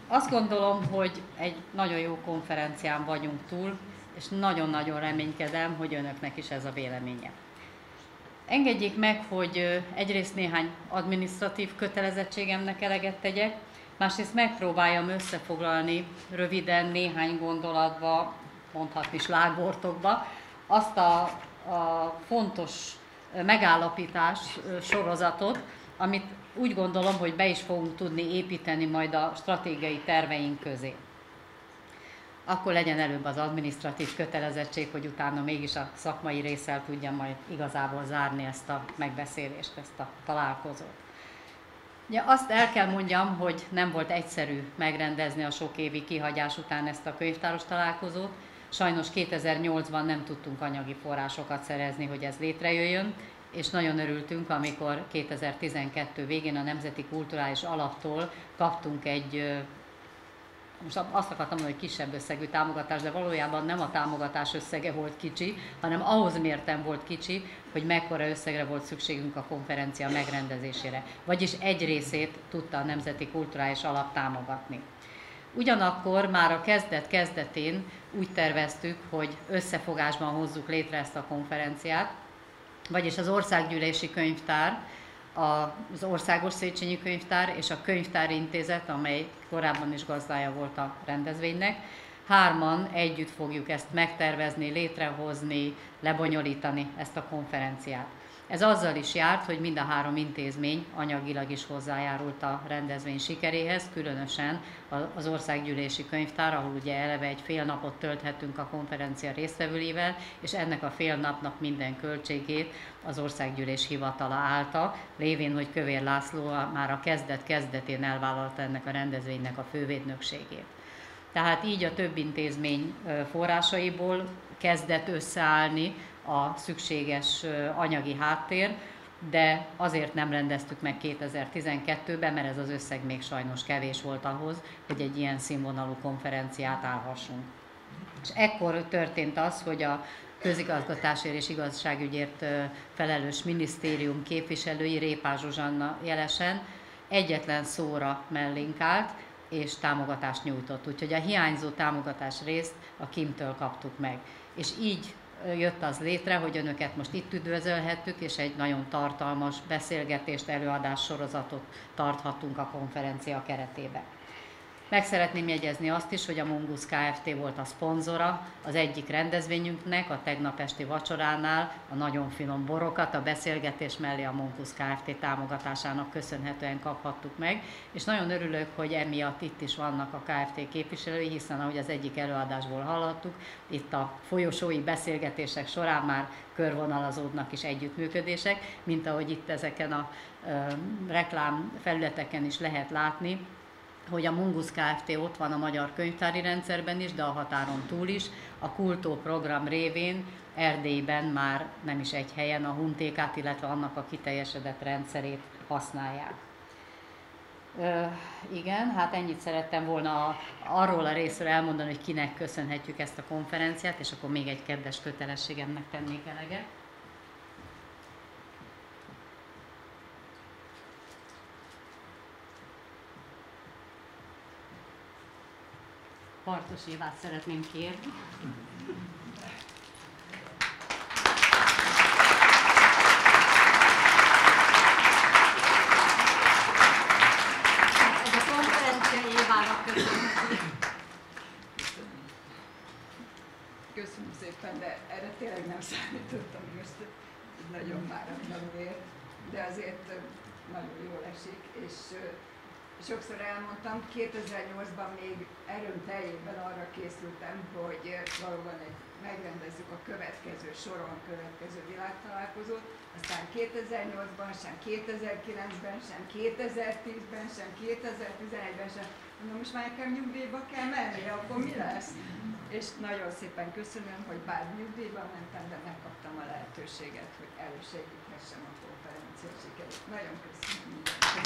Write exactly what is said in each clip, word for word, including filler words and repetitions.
Azt gondolom, hogy egy nagyon jó konferencián vagyunk túl, és nagyon-nagyon reménykedem, hogy önöknek is ez a véleménye. Engedjék meg, hogy egyrészt néhány adminisztratív kötelezettségemnek eleget tegyek, másrészt megpróbáljam összefoglalni röviden néhány gondolatba, mondhatni slágvortokba, azt a, a fontos megállapítás sorozatot, amit úgy gondolom, hogy be is fogunk tudni építeni majd a stratégiai terveink közé. Akkor legyen előbb az adminisztratív kötelezettség, hogy utána mégis a szakmai résszel tudjam majd igazából zárni ezt a megbeszélést, ezt a találkozót. Ugye azt el kell mondjam, hogy nem volt egyszerű megrendezni a sok évi kihagyás után ezt a könyvtáros találkozót. Sajnos kétezer-nyolcban nem tudtunk anyagi forrásokat szerezni, hogy ez létrejöjjön, és nagyon örültünk, amikor kétezer-tizenkettő végén a Nemzeti Kulturális Alaptól kaptunk egy, most azt akartam mondani, hogy kisebb összegű támogatás, de valójában nem a támogatás összege volt kicsi, hanem ahhoz mérten volt kicsi, hogy mekkora összegre volt szükségünk a konferencia megrendezésére. Vagyis egy részét tudta a Nemzeti Kulturális Alap támogatni. Ugyanakkor már a kezdet-kezdetén úgy terveztük, hogy összefogásban hozzuk létre ezt a konferenciát, vagyis az Országgyűlési Könyvtár, az Országos Széchenyi Könyvtár és a Könyvtári Intézet, amely korábban is gazdája volt a rendezvénynek, hárman együtt fogjuk ezt megtervezni, létrehozni, lebonyolítani ezt a konferenciát. Ez azzal is járt, hogy mind a három intézmény anyagilag is hozzájárult a rendezvény sikeréhez, különösen az Országgyűlési Könyvtár, ahol ugye eleve egy fél napot tölthetünk a konferencia résztvevőivel, és ennek a fél napnak minden költségét az Országgyűlés hivatala állta, lévén, hogy Kövér László már a kezdet-kezdetén elvállalta ennek a rendezvénynek a fővédnökségét. Tehát így a több intézmény forrásaiból kezdett összeállni a szükséges anyagi háttér, de azért nem rendeztük meg kétezer-tizenkettőben, mert ez az összeg még sajnos kevés volt ahhoz, hogy egy ilyen színvonalú konferenciát állhassunk. És ekkor történt az, hogy a közigazgatásért és igazságügyért felelős minisztérium képviselői, Répás Zsuzsanna jelesen, egyetlen szóra mellénk állt, és támogatást nyújtott. Úgyhogy a hiányzó támogatás részt a Kimtől kaptuk meg. És így jött az létre, hogy önöket most itt üdvözölhettük, és egy nagyon tartalmas beszélgetést, előadás sorozatot tarthatunk a konferencia keretében. Meg szeretném jegyezni azt is, hogy a Mongoose Kft. Volt a szponzora az egyik rendezvényünknek, a tegnap esti vacsoránál a nagyon finom borokat, a beszélgetés mellé a Mongoose Kft. Támogatásának köszönhetően kaphattuk meg, és nagyon örülök, hogy emiatt itt is vannak a Kft. Képviselői, hiszen ahogy az egyik előadásból hallhattuk, itt a folyosói beszélgetések során már körvonalazódnak is együttműködések, mint ahogy itt ezeken a ö, reklám felületeken is lehet látni, hogy a Mongoose Kft. Ott van a magyar könyvtári rendszerben is, de a határon túl is. A Kultó program révén Erdélyben már nem is egy helyen a Huntékát, illetve annak a kiteljesedett rendszerét használják. Ö, igen, hát ennyit szerettem volna arról a részről elmondani, hogy kinek köszönhetjük ezt a konferenciát, és akkor még egy kedves kötelességemnek tennék eleget. Partos Évát szeretném kérni. Ez a konferencia Évának köszönöm. Köszönöm szépen, de erre tényleg nem számítottam most, nagyon váratlanul, de azért nagyon jól esik, és sokszor elmondtam, kétezer-nyolcban még erőm teljében arra készültem, hogy valóban egy, megrendezzük a következő soron a következő világtalálkozót, aztán kétezer-nyolcban, sem kétezer-kilencben, sem kétezer-tízben, sem kétezer-tizenegyben sem. Mondom, most már nekem nyugdíjba kell menni, akkor mi lesz? És nagyon szépen köszönöm, hogy bár nyugdíjba mentem, de megkaptam a lehetőséget, hogy elősegíthessem a konferencia sikerét. Nagyon köszönöm.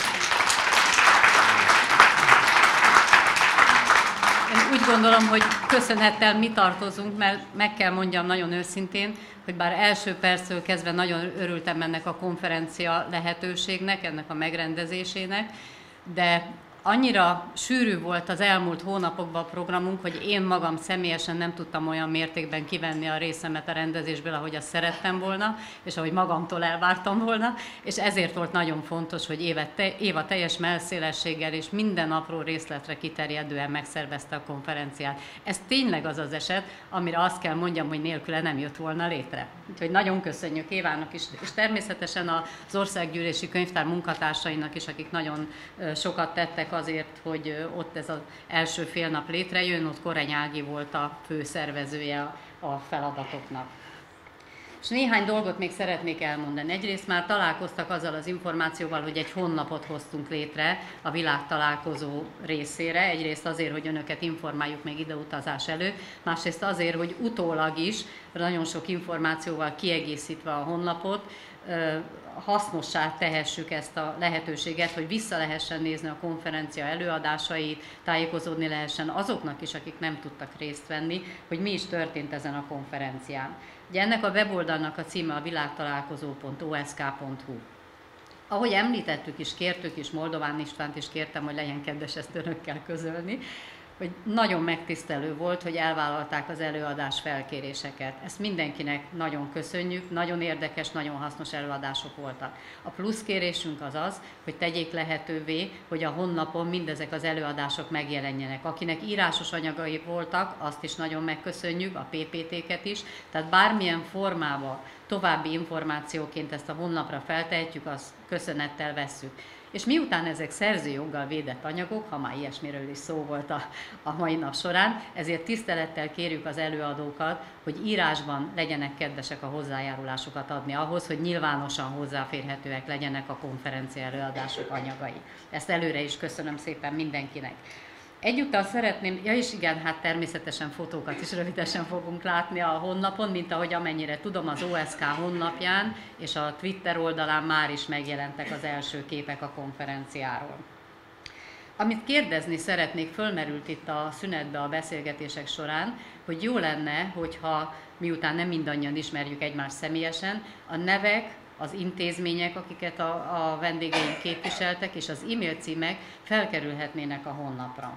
Én úgy gondolom, hogy köszönettel mi tartozunk, mert meg kell mondjam nagyon őszintén, hogy bár első perctől kezdve nagyon örültem ennek a konferencia lehetőségnek, ennek a megrendezésének, de annyira sűrű volt az elmúlt hónapokban a programunk, hogy én magam személyesen nem tudtam olyan mértékben kivenni a részemet a rendezésből, ahogy azt szerettem volna, és ahogy magamtól elvártam volna, és ezért volt nagyon fontos, hogy Éva, te, Éva teljes mellszélességgel és minden apró részletre kiterjedően megszervezte a konferenciát. Ez tényleg az az eset, amire azt kell mondjam, hogy nélküle nem jött volna létre. Úgyhogy nagyon köszönjük Évának is, és természetesen az Országgyűlési Könyvtár munkatársainak is, akik nagyon sokat tettek azért, hogy ott ez az első fél nap létrejön, ott Koreny Ági volt a főszervezője a feladatoknak. És néhány dolgot még szeretnék elmondani. Egyrészt már találkoztak azzal az információval, hogy egy honlapot hoztunk létre a világtalálkozó részére. Egyrészt azért, hogy önöket informáljuk még ideutazás előtt, másrészt azért, hogy utólag is nagyon sok információval kiegészítve a honlapot, hasznossá tehessük ezt a lehetőséget, hogy vissza lehessen nézni a konferencia előadásait, tájékozódni lehessen azoknak is, akik nem tudtak részt venni, hogy mi is történt ezen a konferencián. Ugye ennek a weboldalnak a címe a világtalálkozó pont o s k pont h u. Ahogy említettük is, kértük is, Moldován Istvánt is kértem, hogy legyen kedves ezt önökkel közölni, hogy nagyon megtisztelő volt, hogy elvállalták az előadás felkéréseket. Ezt mindenkinek nagyon köszönjük, nagyon érdekes, nagyon hasznos előadások voltak. A plusz kérésünk az az, hogy tegyék lehetővé, hogy a honlapon mindezek az előadások megjelenjenek. Akinek írásos anyagai voltak, azt is nagyon megköszönjük, a pé pé té-ket is, tehát bármilyen formában további információként ezt a honlapra feltehetjük, azt köszönettel vesszük. És miután ezek szerzőjoggal védett anyagok, ha már ilyesmiről is szó volt a, a mai nap során, ezért tisztelettel kérjük az előadókat, hogy írásban legyenek kedvesek a hozzájárulásokat adni ahhoz, hogy nyilvánosan hozzáférhetőek legyenek a konferencia előadások anyagai. Ezt előre is köszönöm szépen mindenkinek. Egyúttal szeretném, ja és igen, hát természetesen fotókat is rövidesen fogunk látni a honlapon, mint ahogy amennyire tudom, az o es ká honlapján és a Twitter oldalán már is megjelentek az első képek a konferenciáról. Amit kérdezni szeretnék, fölmerült itt a szünetbe a beszélgetések során, hogy jó lenne, hogyha miután nem mindannyian ismerjük egymást személyesen, a nevek, az intézmények, akiket a, a vendégeink képviseltek, és az e-mail címek felkerülhetnének a honlapra.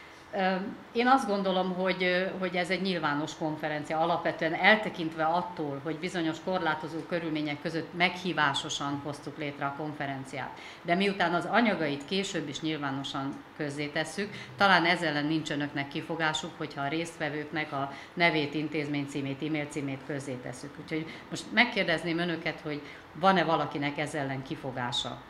Én azt gondolom, hogy, hogy ez egy nyilvános konferencia, alapvetően eltekintve attól, hogy bizonyos korlátozó körülmények között meghívásosan hoztuk létre a konferenciát. De miután az anyagait később is nyilvánosan közzétesszük, talán ezzel ellen nincs önöknek kifogásuk, hogyha a résztvevőknek a nevét, intézmény címét, e-mail címét közzétesszük. Úgyhogy most megkérdezném önöket, hogy van-e valakinek ezzel ellen kifogása?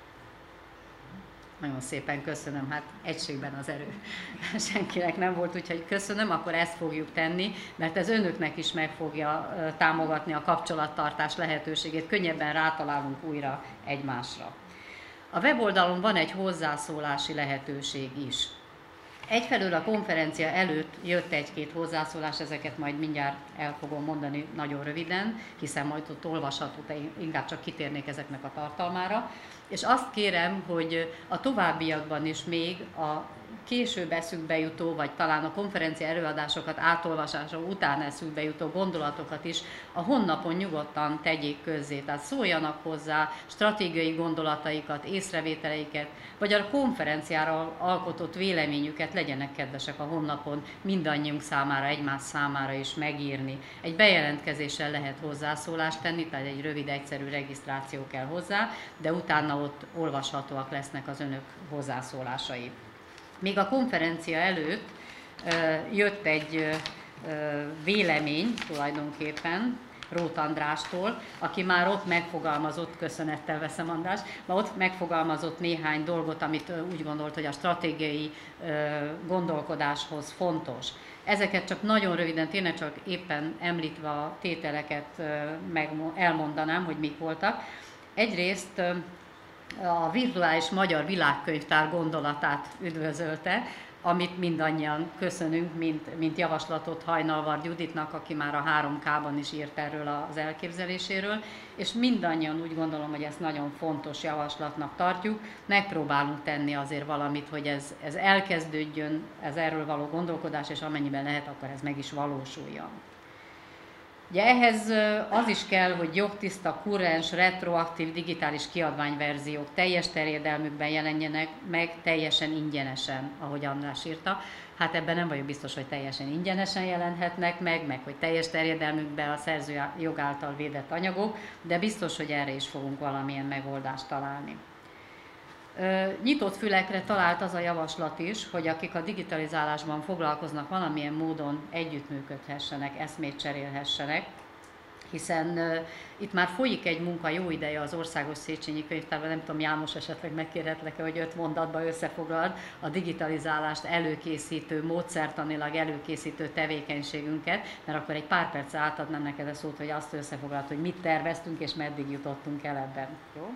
Nagyon szépen köszönöm, hát egységben az erő. Senkinek nem volt, úgyhogy köszönöm, akkor ezt fogjuk tenni, mert ez önöknek is meg fogja támogatni a kapcsolattartás lehetőségét, könnyebben rátalálunk újra egymásra. A weboldalon van egy hozzászólási lehetőség is. Egyfelől a konferencia előtt jött egy-két hozzászólás, ezeket majd mindjárt el fogom mondani nagyon röviden, hiszen majd ott olvasható, de inkább csak kitérnék ezeknek a tartalmára. És azt kérem, hogy a továbbiakban is még a később eszükbe jutó, vagy talán a konferencia előadásokat átolvasása után eszükbe jutó gondolatokat is a honlapon nyugodtan tegyék közzé. Tehát szóljanak hozzá stratégiai gondolataikat, észrevételeiket, vagy a konferenciára alkotott véleményüket legyenek kedvesek a honlapon mindannyiunk számára, egymás számára is megírni. Egy bejelentkezéssel lehet hozzászólást tenni, tehát egy rövid, egyszerű regisztráció kell hozzá, de utána ott olvashatóak lesznek az önök hozzászólásai. Még a konferencia előtt jött egy vélemény tulajdonképpen Róth Andrástól, aki már ott megfogalmazott, köszönettel veszem András, már ott megfogalmazott néhány dolgot, amit úgy gondolt, hogy a stratégiai gondolkodáshoz fontos. Ezeket csak nagyon röviden, tényleg csak éppen említve a tételeket elmondanám, hogy mik voltak. Egyrészt a virtuális magyar világkönyvtár gondolatát üdvözölte, amit mindannyian köszönünk, mint, mint javaslatot Hajnalvard Juditnak, aki már a három ká-ban is írt erről az elképzeléséről, és mindannyian úgy gondolom, hogy ezt nagyon fontos javaslatnak tartjuk. Megpróbálunk tenni azért valamit, hogy ez, ez elkezdődjön, ez erről való gondolkodás, és amennyiben lehet, akkor ez meg is valósuljon. Ugye ehhez az is kell, hogy jogtiszta, kurrens, retroaktív digitális kiadványverziók teljes terjedelmükben jelenjenek meg teljesen ingyenesen, ahogy András írta. Hát ebben nem vagyok biztos, hogy teljesen ingyenesen jelenhetnek meg, meg hogy teljes terjedelmükben a szerző jog által védett anyagok, de biztos, hogy erre is fogunk valamilyen megoldást találni. Nyitott fülekre talált az a javaslat is, hogy akik a digitalizálásban foglalkoznak, valamilyen módon együttműködhessenek, eszmét cserélhessenek, hiszen uh, itt már folyik egy munka jó ideje az Országos Széchenyi Könyvtárban, nem tudom, János, esetleg megkérhetlek-e, hogy öt mondatban összefoglald a digitalizálást előkészítő, módszertanilag előkészítő tevékenységünket, mert akkor egy pár perc átadnám neked a szót, hogy azt összefoglald, hogy mit terveztünk és meddig jutottunk el ebben. Jó?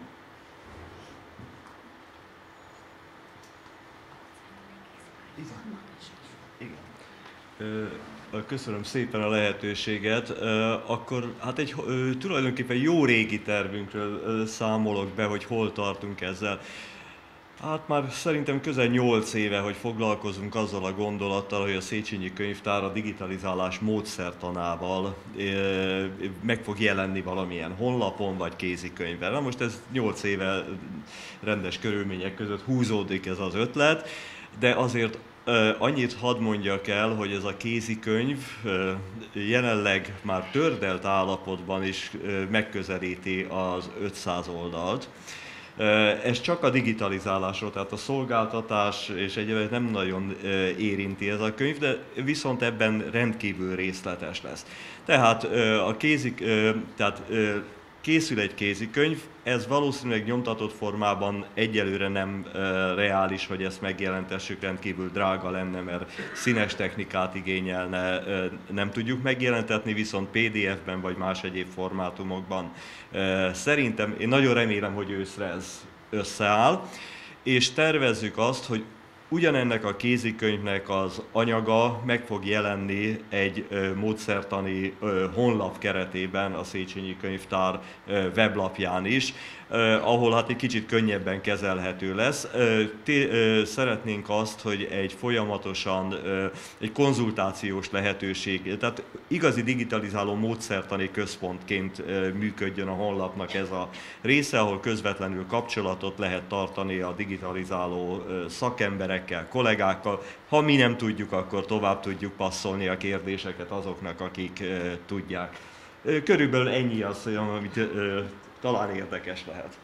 Igen. Köszönöm szépen a lehetőséget. Akkor hát egy tulajdonképpen jó régi tervünkről számolok be, hogy hol tartunk ezzel. Hát már szerintem közel nyolc éve, hogy foglalkozunk azzal a gondolattal, hogy a Széchenyi Könyvtár a digitalizálás módszertanával meg fog jelenni valamilyen honlapon vagy kézikönyvben. Na most ez nyolc éve rendes körülmények között húzódik ez az ötlet, de azért annyit hadd mondjak el, hogy ez a kézikönyv jelenleg már tördelt állapotban is megközelíti az ötszáz oldalt. Ez csak a digitalizálásról, tehát a szolgáltatás és egyébként nem nagyon érinti ez a könyv, de viszont ebben rendkívül részletes lesz. Tehát a kézik, tehát készül egy kézikönyv, ez valószínűleg nyomtatott formában egyelőre nem e, reális, hogy ezt megjelentessük, rendkívül drága lenne, mert színes technikát igényelne, e, nem tudjuk megjelentetni, viszont pé dé ef-ben vagy más egyéb formátumokban. E, szerintem, én nagyon remélem, hogy őszre ez összeáll, és tervezzük azt, hogy ugyanennek a kézikönyvnek az anyaga meg fog jelenni egy ö, módszertani ö, honlap keretében a Széchenyi Könyvtár ö, weblapján is, ö, ahol hát egy kicsit könnyebben kezelhető lesz. Ö, té, ö, szeretnénk azt, hogy egy folyamatosan ö, egy konzultációs lehetőség, tehát igazi digitalizáló módszertani központként ö, működjön a honlapnak ez a része, ahol közvetlenül kapcsolatot lehet tartani a digitalizáló ö, szakemberekkel, kollégákkal. Ha mi nem tudjuk, akkor tovább tudjuk passzolni a kérdéseket azoknak, akik uh, tudják. Uh, körülbelül ennyi az, amit uh, talán érdekes lehet.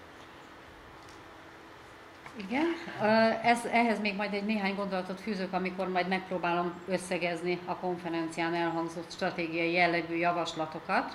Igen, ez, ehhez még majd egy néhány gondolatot fűzök, amikor majd megpróbálom összegezni a konferencián elhangzott stratégiai jellegű javaslatokat.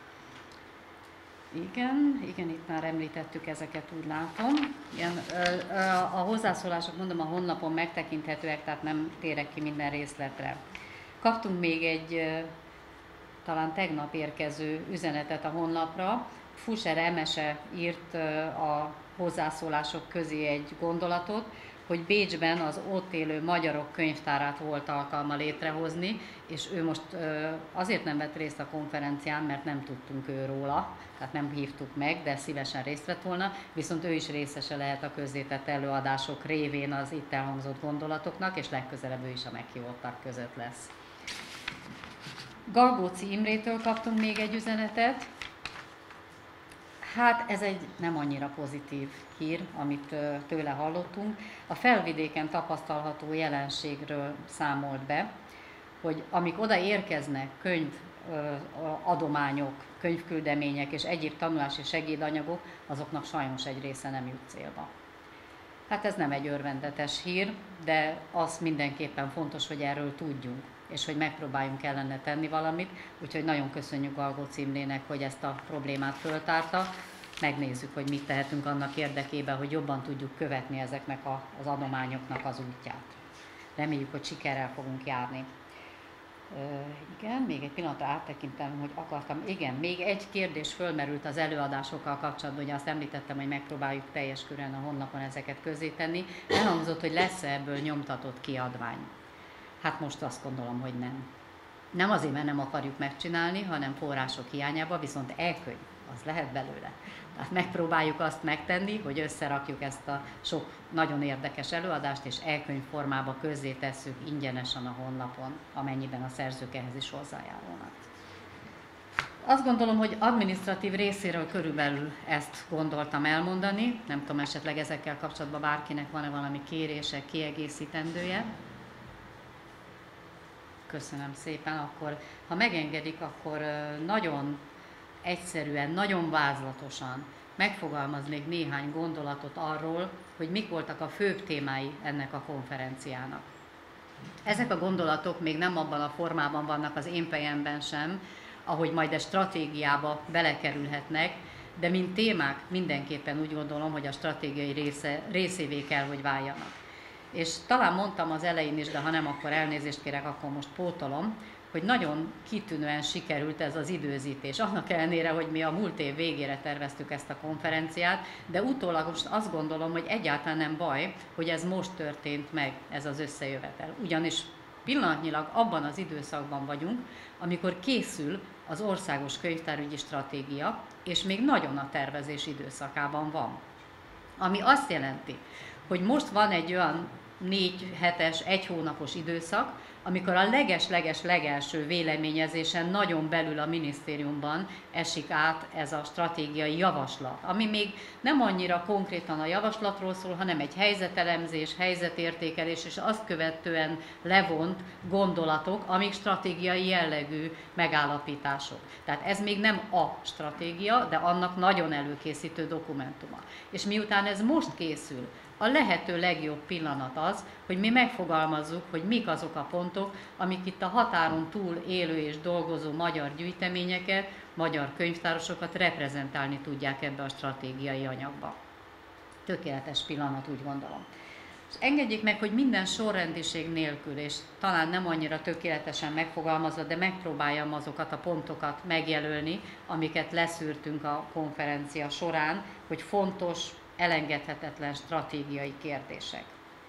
Igen, igen, itt már említettük ezeket, úgy látom. Igen, a hozzászólások, mondom, a honlapon megtekinthetőek, tehát nem térek ki minden részletre. Kaptunk még egy talán tegnap érkező üzenetet a honlapra. Fuser Emese írt a hozzászólások közé egy gondolatot, hogy Bécsben az ott élő magyarok könyvtárát volt alkalma létrehozni, és ő most azért nem vett részt a konferencián, mert nem tudtunk őróla, tehát nem hívtuk meg, de szívesen részt vett volna, viszont ő is részese lehet a közzétett előadások révén az itt elhangzott gondolatoknak, és legközelebb ő is a meghívottak között lesz. Galgóci Imrétől kaptunk még egy üzenetet. Hát ez egy nem annyira pozitív hír, amit tőle hallottunk. A Felvidéken tapasztalható jelenségről számolt be, hogy amik oda érkeznek, könyvadományok, könyvküldemények és egyéb tanulási segédanyagok, azoknak sajnos egy része nem jut célba. Hát ez nem egy örvendetes hír, de az mindenképpen fontos, hogy erről tudjunk, és hogy megpróbáljunk ellene tenni valamit, úgyhogy nagyon köszönjük Galgóci Imrének, hogy ezt a problémát föltárta. Megnézzük, hogy mit tehetünk annak érdekében, hogy jobban tudjuk követni ezeknek a, az adományoknak az útját. Reméljük, hogy sikerrel fogunk járni. Ö, igen, még egy pillanatra áttekintem, hogy akartam. Igen, még egy kérdés fölmerült az előadásokkal kapcsolatban, hogy azt említettem, hogy megpróbáljuk teljes körűen a honlapon ezeket közzétenni. Elhangzott, hogy lesz-e ebből nyomtatott kiadvány. Hát most azt gondolom, hogy nem. Nem azért, mert nem akarjuk megcsinálni, hanem források hiányában, viszont e-könyv, az lehet belőle. Tehát megpróbáljuk azt megtenni, hogy összerakjuk ezt a sok nagyon érdekes előadást, és e-könyv formába közzétesszük ingyenesen a honlapon, amennyiben a szerzők ehhez is hozzájárulnak. Azt gondolom, hogy adminisztratív részéről körülbelül ezt gondoltam elmondani. Nem tudom, esetleg ezekkel kapcsolatban bárkinek van-e valami kérése, kiegészítendője. Köszönöm szépen. Akkor, ha megengedik, akkor nagyon egyszerűen, nagyon vázlatosan megfogalmaznék néhány gondolatot arról, hogy mik voltak a főbb témái ennek a konferenciának. Ezek a gondolatok még nem abban a formában vannak az én fejemben sem, ahogy majd a stratégiába belekerülhetnek, de mint témák mindenképpen úgy gondolom, hogy a stratégiai része, részévé kell, hogy váljanak. És talán mondtam az elején is, de ha nem, akkor elnézést kérek, akkor most pótolom, hogy nagyon kitűnően sikerült ez az időzítés. Annak ellenére, hogy mi a múlt év végére terveztük ezt a konferenciát, de utólag most azt gondolom, hogy egyáltalán nem baj, hogy ez most történt meg, ez az összejövetel. Ugyanis pillanatnyilag abban az időszakban vagyunk, amikor készül az országos könyvtárügyi stratégia, és még nagyon a tervezés időszakában van. Ami azt jelenti, hogy most van egy olyan négy hetes, egy hónapos időszak, amikor a leges-leges legelső véleményezésen nagyon belül a minisztériumban esik át ez a stratégiai javaslat, ami még nem annyira konkrétan a javaslatról szól, hanem egy helyzetelemzés, helyzetértékelés és azt követően levont gondolatok, amik stratégiai jellegű megállapítások. Tehát ez még nem a stratégia, de annak nagyon előkészítő dokumentuma. És miután ez most készül, a lehető legjobb pillanat az, hogy mi megfogalmazzuk, hogy mik azok a pontok, amik itt a határon túl élő és dolgozó magyar gyűjteményeket, magyar könyvtárosokat reprezentálni tudják ebbe a stratégiai anyagba. Tökéletes pillanat, úgy gondolom. És engedjék meg, hogy minden sorrendiség nélkül, és talán nem annyira tökéletesen megfogalmazva, de megpróbáljam azokat a pontokat megjelölni, amiket leszűrtünk a konferencia során, hogy fontos, elengedhetetlen stratégiai kérdések.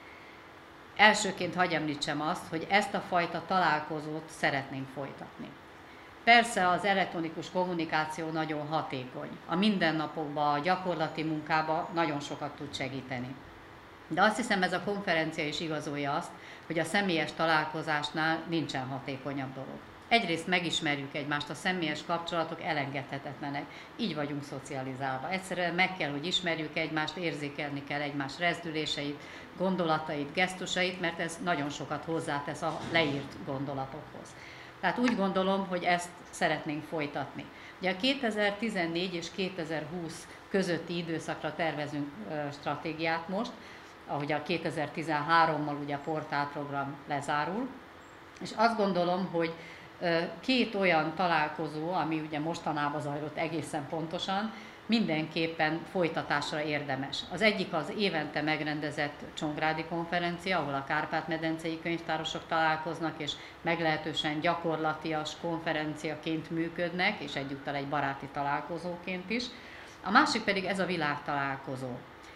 Elsőként hadd említsem azt, hogy ezt a fajta találkozót szeretnénk folytatni. Persze az elektronikus kommunikáció nagyon hatékony. A mindennapokban, a gyakorlati munkában nagyon sokat tud segíteni. De azt hiszem, ez a konferencia is igazolja azt, hogy a személyes találkozásnál nincsen hatékonyabb dolog. Egyrészt megismerjük egymást, a személyes kapcsolatok elengedhetetlenek. Így vagyunk szocializálva. Egyszerűen meg kell, hogy ismerjük egymást, érzékelni kell egymás rezdüléseit, gondolatait, gesztusait, mert ez nagyon sokat hozzátesz a leírt gondolatokhoz. Tehát úgy gondolom, hogy ezt szeretnénk folytatni. Ugye a kétezer-tizennégy és kétezer-húsz közötti időszakra tervezünk stratégiát most, ahogy a kétezer-tizenhárommal ugye a portálprogram lezárul, és azt gondolom, hogy két olyan találkozó, ami ugye mostanában zajlott egészen pontosan, mindenképpen folytatásra érdemes. Az egyik az évente megrendezett Csongrádi konferencia, ahol a kárpát-medencei könyvtárosok találkoznak, és meglehetősen gyakorlatias konferenciaként működnek, és egyúttal egy baráti találkozóként is. A másik pedig ez a világtalálkozó.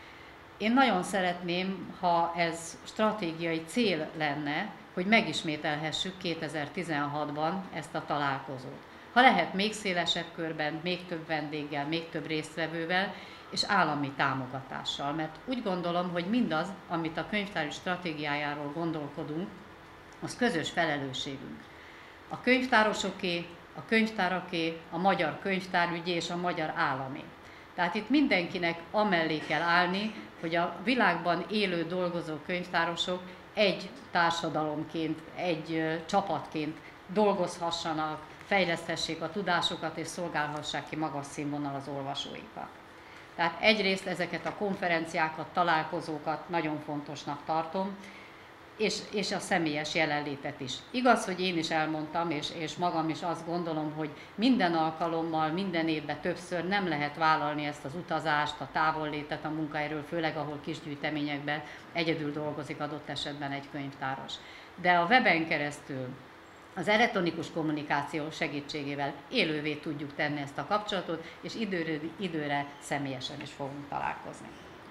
Én nagyon szeretném, ha ez stratégiai cél lenne, hogy megismételhessük kétezer-tizenhatban ezt a találkozót. Ha lehet még szélesebb körben, még több vendéggel, még több résztvevővel és állami támogatással. Mert úgy gondolom, hogy mindaz, amit a könyvtári stratégiájáról gondolkodunk, az közös felelősségünk. A könyvtárosoké, a könyvtáraké, a magyar könyvtárügyé és a magyar állami. Tehát itt mindenkinek amellé kell állni, hogy a világban élő, dolgozó könyvtárosok egy társadalomként, egy csapatként dolgozhassanak, fejleszthessék a tudásukat és szolgálhassák ki magas színvonal az olvasóikat. Tehát egyrészt ezeket a konferenciákat, találkozókat nagyon fontosnak tartom, és, és a személyes jelenlétet is. Igaz, hogy én is elmondtam, és, és magam is azt gondolom, hogy minden alkalommal, minden évben többször nem lehet vállalni ezt az utazást, a távollétet a munkahelyről, főleg ahol kisgyűjteményekben egyedül dolgozik adott esetben egy könyvtáros. De a weben keresztül, az elektronikus kommunikáció segítségével élővé tudjuk tenni ezt a kapcsolatot, és időre, időre személyesen is fogunk találkozni.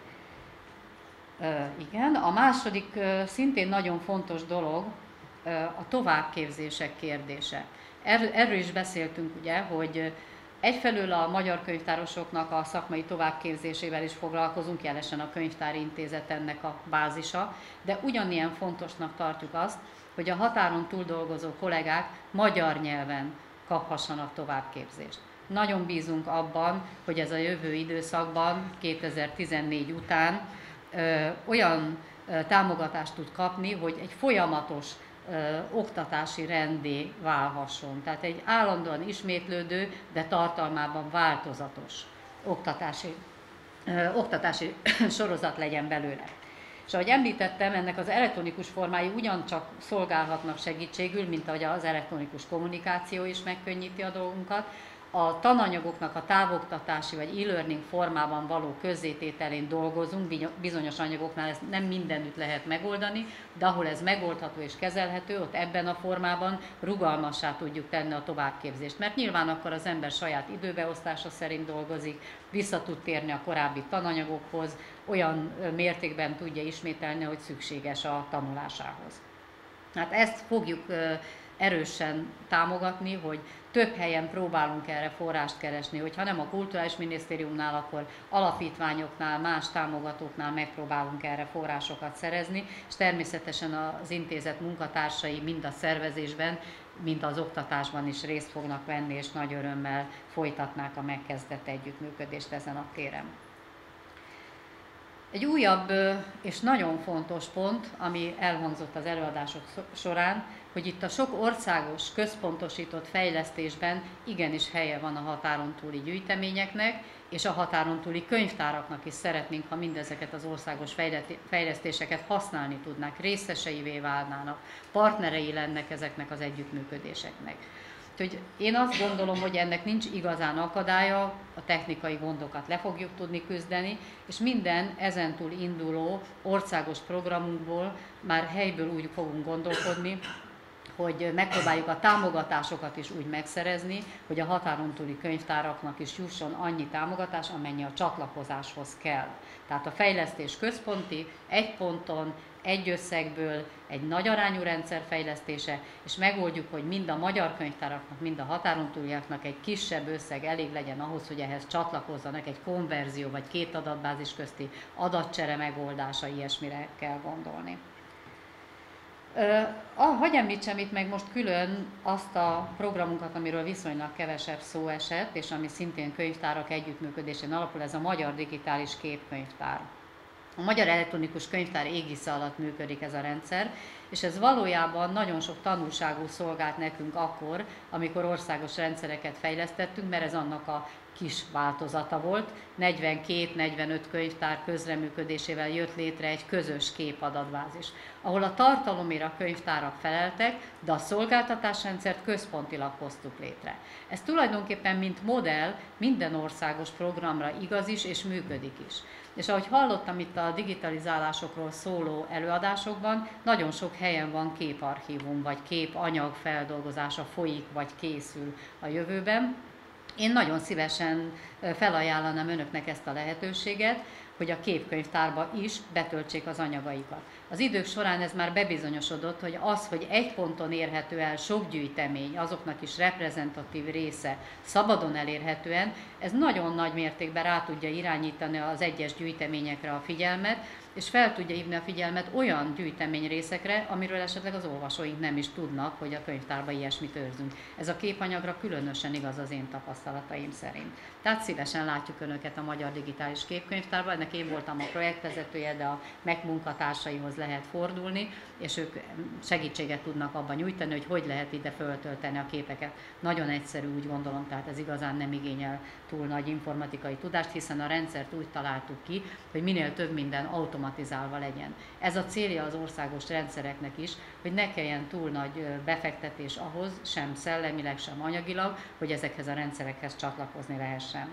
Uh, igen, a második uh, szintén nagyon fontos dolog uh, a továbbképzések kérdése. Er, erről is beszéltünk, ugye, hogy uh, egyfelől a magyar könyvtárosoknak a szakmai továbbképzésével is foglalkozunk, jelesen a Könyvtári Intézet ennek a bázisa, de ugyanilyen fontosnak tartjuk azt, hogy a határon túl dolgozó kollégák magyar nyelven kaphassanak továbbképzést. Nagyon bízunk abban, hogy ez a jövő időszakban, kétezer-tizennégy után ö, olyan ö, támogatást tud kapni, hogy egy folyamatos ö, oktatási rendé válhasson. Tehát egy állandóan ismétlődő, de tartalmában változatos oktatási, ö, oktatási sorozat legyen belőle. És ahogy említettem, ennek az elektronikus formái ugyancsak szolgálhatnak segítségül, mint ahogy az elektronikus kommunikáció is megkönnyíti a dolgunkat. A tananyagoknak a távoktatási vagy e-learning formában való közzétételén dolgozunk, bizonyos anyagoknál ezt nem mindenütt lehet megoldani, de ahol ez megoldható és kezelhető, ott ebben a formában rugalmassá tudjuk tenni a továbbképzést. Mert nyilván akkor az ember saját időbeosztása szerint dolgozik, vissza tud térni a korábbi tananyagokhoz, olyan mértékben tudja ismételni, hogy szükséges a tanulásához. Hát ezt fogjuk erősen támogatni, hogy több helyen próbálunk erre forrást keresni, hogyha nem a Kulturális Minisztériumnál, akkor alapítványoknál, más támogatóknál megpróbálunk erre forrásokat szerezni, és természetesen az intézet munkatársai mind a szervezésben, mind az oktatásban is részt fognak venni, és nagy örömmel folytatnák a megkezdett együttműködést ezen a téren. Egy újabb és nagyon fontos pont, ami elhangzott az előadások során, hogy itt a sok országos, központosított fejlesztésben igenis helye van a határon túli gyűjteményeknek, és a határon túli könyvtáraknak is szeretnénk, ha mindezeket az országos fejlesztéseket használni tudnák, részeseivé válnának, partnerei lennek ezeknek az együttműködéseknek. Úgyhogy én azt gondolom, hogy ennek nincs igazán akadálya, a technikai gondokat le fogjuk tudni küzdeni, és minden ezentúl induló országos programunkból már helyből úgy fogunk gondolkodni, hogy megpróbáljuk a támogatásokat is úgy megszerezni, hogy a határon túli könyvtáraknak is jusson annyi támogatás, amennyi a csatlakozáshoz kell. Tehát a fejlesztés központi, egy ponton, egy összegből, egy nagy arányú rendszer fejlesztése, és megoldjuk, hogy mind a magyar könyvtáraknak, mind a határon túliaknak egy kisebb összeg elég legyen ahhoz, hogy ehhez csatlakozzanak, egy konverzió vagy két adatbázis közti adatcsere megoldása, ilyesmire kell gondolni. Uh, hogy említsem itt meg most külön azt a programunkat, amiről viszonylag kevesebb szó esett, és ami szintén könyvtárak együttműködésén alapul, ez a Magyar Digitális Képkönyvtár. A Magyar Elektronikus Könyvtár égisze alatt működik ez a rendszer, és ez valójában nagyon sok tanulságú szolgált nekünk akkor, amikor országos rendszereket fejlesztettünk, mert ez annak a kis változata volt. negyvenkét-negyvenöt könyvtár közreműködésével jött létre egy közös képadatbázis, ahol a tartalomért a könyvtárak feleltek, de a szolgáltatásrendszert központilag hoztuk létre. Ez tulajdonképpen mint modell minden országos programra igaz is és működik is. És ahogy hallottam itt a digitalizálásokról szóló előadásokban, nagyon sok helyen van képarchívum, vagy képanyag feldolgozása folyik, vagy készül a jövőben. Én nagyon szívesen felajánlanám önöknek ezt a lehetőséget, hogy a képkönyvtárba is betöltsék az anyagaikat. Az idők során ez már bebizonyosodott, hogy az, hogy egy ponton érhető el sok gyűjtemény, azoknak is reprezentatív része szabadon elérhetően, ez nagyon nagy mértékben rá tudja irányítani az egyes gyűjteményekre a figyelmet, és fel tudja hívni a figyelmet olyan gyűjteményrészekre, amiről esetleg az olvasóink nem is tudnak, hogy a könyvtárban ilyesmit őrzünk. Ez a képanyagra különösen igaz az én tapasztalataim szerint. Tehát szívesen látjuk Önöket a Magyar Digitális Képkönyvtárban, ennek én voltam a projektvezetője, de a meg munkatársaihoz lehet fordulni, és ők segítséget tudnak abban nyújtani, hogy hogy lehet ide föltölteni a képeket. Nagyon egyszerű, úgy gondolom, tehát ez igazán nem igényel túl nagy informatikai tudást, hiszen a rendszert úgy találtuk ki, hogy minél több minden automatizálva legyen. Ez a célja az országos rendszereknek is, hogy ne kelljen túl nagy befektetés ahhoz, sem szellemileg, sem anyagilag, hogy ezekhez a rendszerekhez csatlakozni lehessen.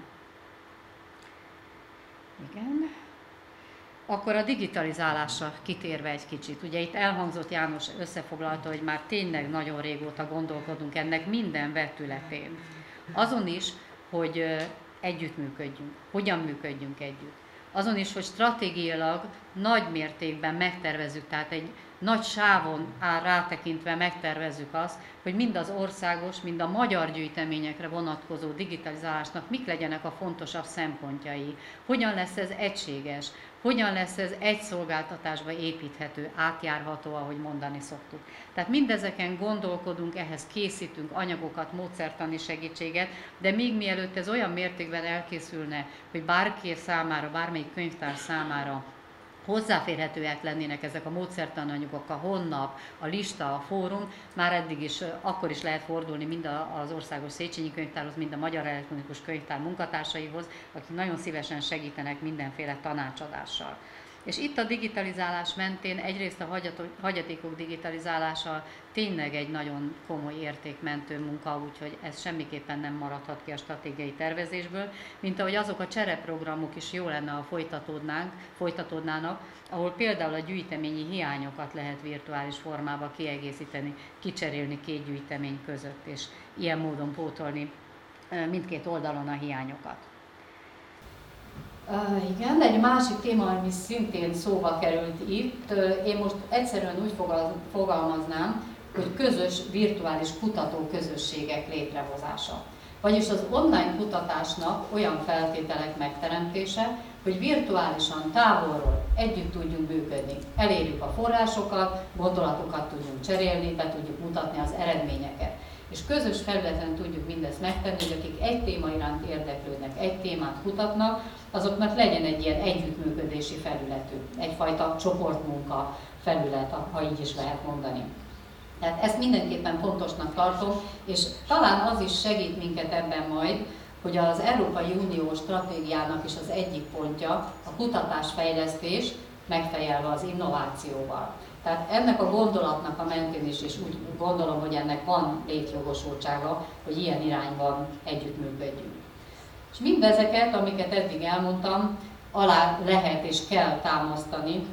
Igen. Akkor a digitalizálásra kitérve egy kicsit. Ugye itt elhangzott, János összefoglalta, hogy már tényleg nagyon régóta gondolkodunk ennek minden vetületén. Azon is, hogy együttműködjünk, hogyan működjünk együtt. Azon is, hogy stratégiailag nagy mértékben megtervezzük, tehát egy nagy sávon áll rátekintve megtervezzük azt, hogy mind az országos, mind a magyar gyűjteményekre vonatkozó digitalizálásnak mik legyenek a fontosabb szempontjai, hogyan lesz ez egységes, hogyan lesz ez egy szolgáltatásba építhető, átjárható, ahogy mondani szoktuk. Tehát mindezeken gondolkodunk, ehhez készítünk anyagokat, módszertani segítséget, de még mielőtt ez olyan mértékben elkészülne, hogy bárki számára, bármelyik könyvtár számára hozzáférhetőek lennének ezek a módszertananyagok, a honlap, a lista, a fórum, már eddig is, akkor is lehet fordulni mind az Országos Széchenyi Könyvtárhoz, mind a Magyar Elektronikus Könyvtár munkatársaihoz, akik nagyon szívesen segítenek mindenféle tanácsadással. És itt a digitalizálás mentén egyrészt a hagyatékok digitalizálása tényleg egy nagyon komoly értékmentő munka, úgyhogy ez semmiképpen nem maradhat ki a stratégiai tervezésből, mint ahogy azok a csereprogramok is jó lenne, ha folytatódnánk, folytatódnának, ahol például a gyűjteményi hiányokat lehet virtuális formába kiegészíteni, kicserélni két gyűjtemény között, és ilyen módon pótolni mindkét oldalon a hiányokat. Uh, igen, egy másik téma, ami szintén szóba került itt, uh, én most egyszerűen úgy fogalmaznám, hogy közös virtuális kutatóközösségek létrehozása. Vagyis az online kutatásnak olyan feltételek megteremtése, hogy virtuálisan, távolról együtt tudjunk működni. Elérjük a forrásokat, gondolatokat tudjunk cserélni, be tudjuk mutatni az eredményeket. És közös felületen tudjuk mindezt megtenni, hogy akik egy téma iránt érdeklődnek, egy témát kutatnak, azoknak legyen egy ilyen együttműködési felületük, egyfajta csoportmunka felület, ha így is lehet mondani. Tehát ezt mindenképpen fontosnak tartom, és talán az is segít minket ebben majd, hogy az Európai Unió stratégiának is az egyik pontja a kutatásfejlesztés megfejelve az innovációval. Tehát ennek a gondolatnak a mentén is, és úgy gondolom, hogy ennek van létjogosultsága, hogy ilyen irányban együttműködjünk. És mindezeket, amiket eddig elmondtam, alá lehet és kell támasztani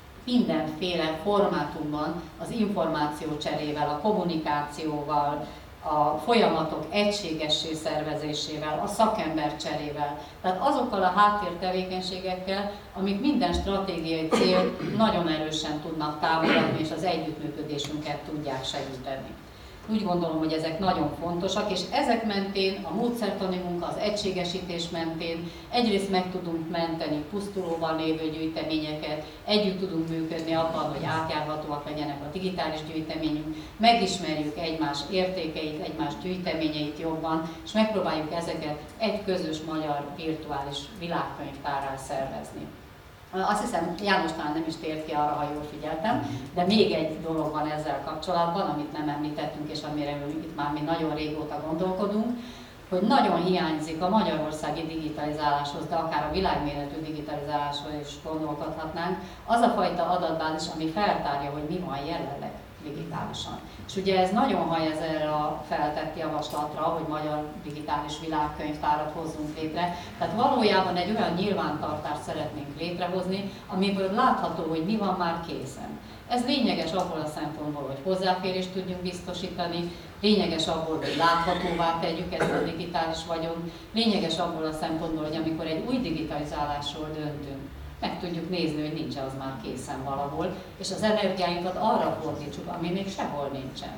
mindenféle formátumban az információcserével, a kommunikációval, a folyamatok egységessé szervezésével, a szakembercserével, tehát azokkal a háttértevékenységekkel, amik minden stratégiai cél nagyon erősen tudnak támogatni, és az együttműködésünket tudják segíteni. Úgy gondolom, hogy ezek nagyon fontosak, és ezek mentén, a módszertani munka, az egységesítés mentén egyrészt meg tudunk menteni pusztulóban lévő gyűjteményeket, együtt tudunk működni abban, hogy átjárhatóak legyenek a digitális gyűjteményünk, megismerjük egymás értékeit, egymás gyűjteményeit jobban, és megpróbáljuk ezeket egy közös magyar virtuális világkönyvtárrá szervezni. Azt hiszem, János talán nem is tért ki arra, ha jól figyeltem, de még egy dolog van ezzel kapcsolatban, amit nem említettünk, és amire itt már mi nagyon régóta gondolkodunk, hogy nagyon hiányzik a magyarországi digitalizáláshoz, de akár a világméretű digitalizáláshoz is gondolkodhatnánk, az a fajta adatbázis, ami feltárja, hogy mi van jelenleg digitálisan. És ugye ez nagyon hajaz erre a feltett javaslatra, hogy magyar digitális világkönyvtárat hozzunk létre. Tehát valójában egy olyan nyilvántartást szeretnénk létrehozni, amiből látható, hogy mi van már készen. Ez lényeges abból a szempontból, hogy hozzáférést tudjunk biztosítani, lényeges abból, hogy láthatóvá tegyük ezt a digitális vagyont, lényeges abból a szempontból, hogy amikor egy új digitalizálásról döntünk, meg tudjuk nézni, hogy nincs az már készen valahol, és az energiáinkat arra fordítsuk, ami még sehol nincsen.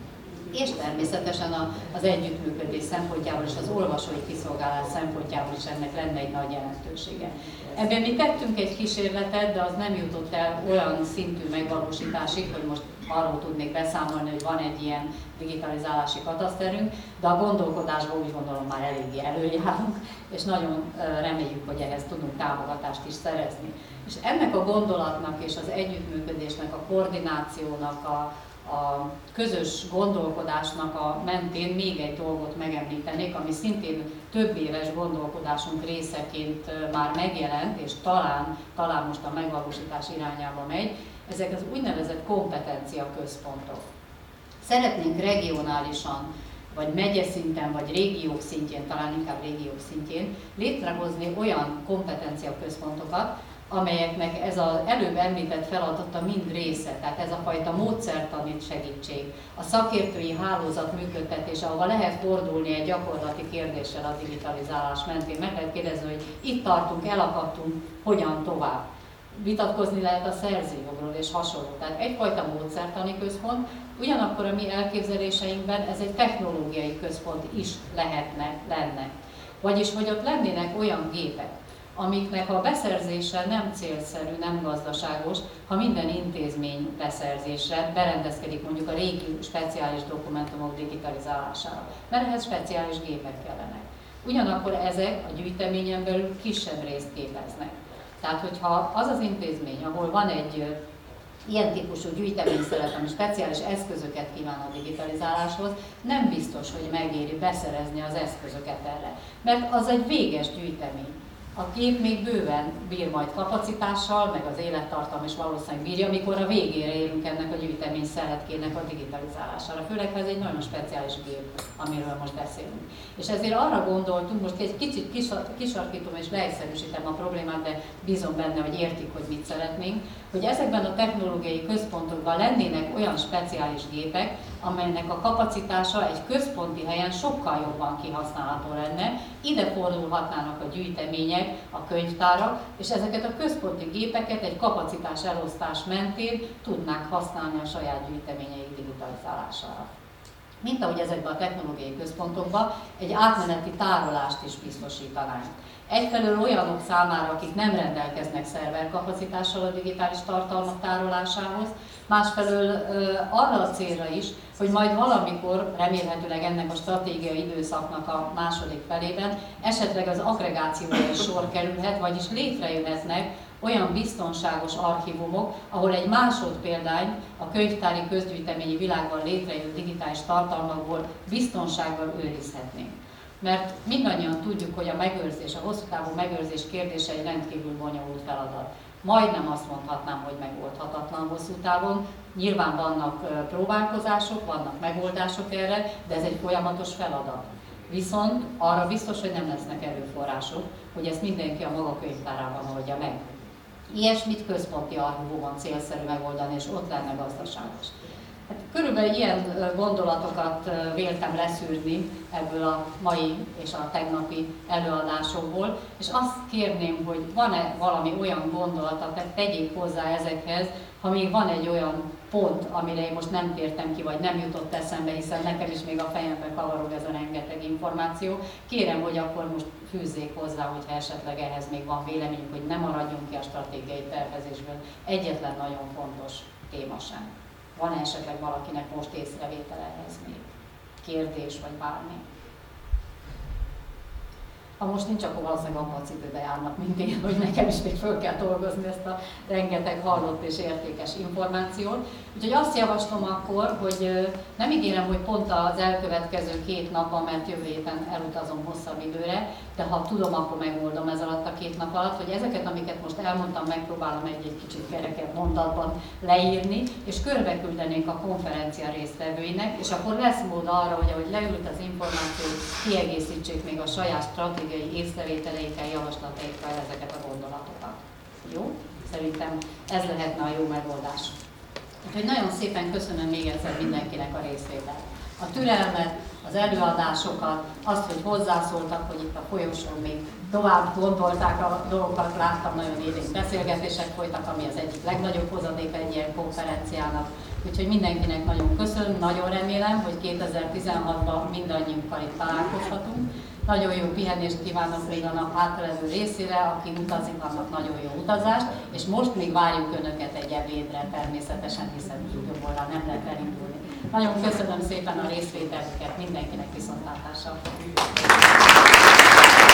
És természetesen az együttműködés szempontjából és az olvasói kiszolgálás szempontjából is ennek lenne egy nagy jelentősége. Ebben mi tettünk egy kísérletet, de az nem jutott el olyan szintű megvalósításig, hogy most arról tudnék beszámolni, hogy van egy ilyen digitalizálási kataszterünk, de a gondolkodásban úgy gondolom már eléggé előjárunk, és nagyon reméljük, hogy ehhez tudunk támogatást is szerezni. És ennek a gondolatnak és az együttműködésnek, a koordinációnak, a, a közös gondolkodásnak a mentén még egy dolgot megemlítenék, ami szintén több éves gondolkodásunk részeként már megjelent, és talán, talán most a megvalósítás irányába megy, ezek az úgynevezett kompetenciaközpontok. Szeretnénk regionálisan, vagy megyeszinten, vagy régiók szintjén, talán inkább régiók szintjén létrehozni olyan kompetenciaközpontokat, amelyeknek ez az előbb említett feladata mind része, tehát ez a fajta módszertani segítség, a szakértői hálózat működtetése, ahova lehet fordulni egy gyakorlati kérdéssel a digitalizálás mentén. Meg lehet kérdezni, hogy itt tartunk, elakadtunk, hogyan tovább. vitatkozni lehet a szerzőjogról és hasonló. Tehát egyfajta módszertani központ, ugyanakkor a mi elképzeléseinkben ez egy technológiai központ is lehetne, lenne. Vagyis, hogy ott lennének olyan gépek, amiknek a beszerzése nem célszerű, nem gazdaságos, ha minden intézmény beszerzésre berendezkedik mondjuk a régi speciális dokumentumok digitalizálására, mert ehhez speciális gépek kellenek. Ugyanakkor ezek a gyűjteményen belül kisebb részt képeznek. Tehát, hogyha az az intézmény, ahol van egy ilyen típusú gyűjteményszelet, ami speciális eszközöket kíván a digitalizáláshoz, nem biztos, hogy megéri beszerezni az eszközöket erre. Mert az egy véges gyűjtemény. A gép még bőven bír majd kapacitással, meg az élettartam is valószínűleg bírja, amikor a végére érünk ennek a gyűjtemény szeletkének a digitalizálására. Főleg, ha ez egy nagyon speciális gép, amiről most beszélünk. És ezért arra gondoltunk, most egy kicsit kisarkítom és leegyszerűsítem a problémát, de bízom benne, hogy értik, hogy mit szeretnénk, hogy ezekben a technológiai központokban lennének olyan speciális gépek, amelynek a kapacitása egy központi helyen sokkal jobban kihasználható lenne. Ide fordulhatnának a gyűjtemények, a könyvtárak, és ezeket a központi gépeket egy kapacitás elosztás mentén tudnák használni a saját gyűjteményeik digitalizálására. Mint ahogy ezekben a technológiai központokban egy átmeneti tárolást is biztosítanánk. Egyfelől olyanok számára, akik nem rendelkeznek szerverkapacitással a digitális tartalmak tárolásához, másfelől arra a célra is, hogy majd valamikor, remélhetőleg ennek a stratégiai időszaknak a második felében esetleg az aggregációra is sor kerülhet, vagyis létrejöhetnek olyan biztonságos archívumok, ahol egy másodpéldány a könyvtári közgyűjteményi világban létrejött digitális tartalmakból biztonsággal őrizhetnénk. Mert mindannyian tudjuk, hogy a megőrzés, a hosszú távú megőrzés kérdése egy rendkívül bonyolult feladat. Majdnem azt mondhatnám, hogy megoldhatatlan hosszú távon. Nyilván vannak próbálkozások, vannak megoldások erre, de ez egy folyamatos feladat. Viszont arra biztos, hogy nem lesznek erőforrások, hogy ezt mindenki a maga könyvtárában oldja meg. Ilyesmit központi archívumon célszerű megoldani, és ott lenne gazdaságos. Hát körülbelül ilyen gondolatokat véltem leszűrni ebből a mai és a tegnapi előadásokból, és azt kérném, hogy van-e valami olyan gondolata, tehát tegyék hozzá ezekhez, ha még van egy olyan pont, amire én most nem tértem ki, vagy nem jutott eszembe, hiszen nekem is még a fejemben kavarog ez a rengeteg információ. Kérem, hogy akkor most fűzzék hozzá, hogyha esetleg ehhez még van véleményük, hogy ne maradjunk ki a stratégiai tervezésből. Egyetlen nagyon fontos téma sem. Van esetleg valakinek most észrevétel ehhez még? Kérdés vagy bármi? Ha most nincs, akkor valószínűleg abban a cipőbe járnak, mint én, hogy nekem is még föl kell dolgozni ezt a rengeteg hallott és értékes információt. Úgyhogy azt javaslom akkor, hogy nem ígérem, hogy pont az elkövetkező két napban, mert jövő héten elutazom hosszabb időre, de ha tudom, akkor megoldom ez alatt a két nap alatt, hogy ezeket, amiket most elmondtam, megpróbálom egy-egy kicsit kerekebb mondatban leírni, és körbeküldenénk a konferencia résztvevőinek, és akkor lesz mód arra, hogy ahogy leült az információ, kiegészítsék még a saját stratégiai észrevételeikkel, javaslataikkal ezeket a gondolatokat. Jó? Szerintem ez lehetne a jó megoldás. Úgyhogy nagyon szépen köszönöm még egyszer mindenkinek a részvételt. A türelmet, az előadásokat, azt, hogy hozzászóltak, hogy itt a folyosón még tovább gondolták a dolgokat, láttam, nagyon élénk beszélgetések folytak, ami az egyik legnagyobb hozadék egy ilyen konferenciának. Úgyhogy mindenkinek nagyon köszönöm, nagyon remélem, hogy kétezer-tizenhatban mindannyiunkkal itt találkozhatunk. Nagyon jó pihenést kívánok még a nap hátralévő részére, aki utazik, annak nagyon jó utazást, és most még várjuk Önöket egy ebédre természetesen, hiszen így jobb oldal nem lehet elindulni. Nagyon köszönöm szépen a részvételüket, mindenkinek viszontlátásra!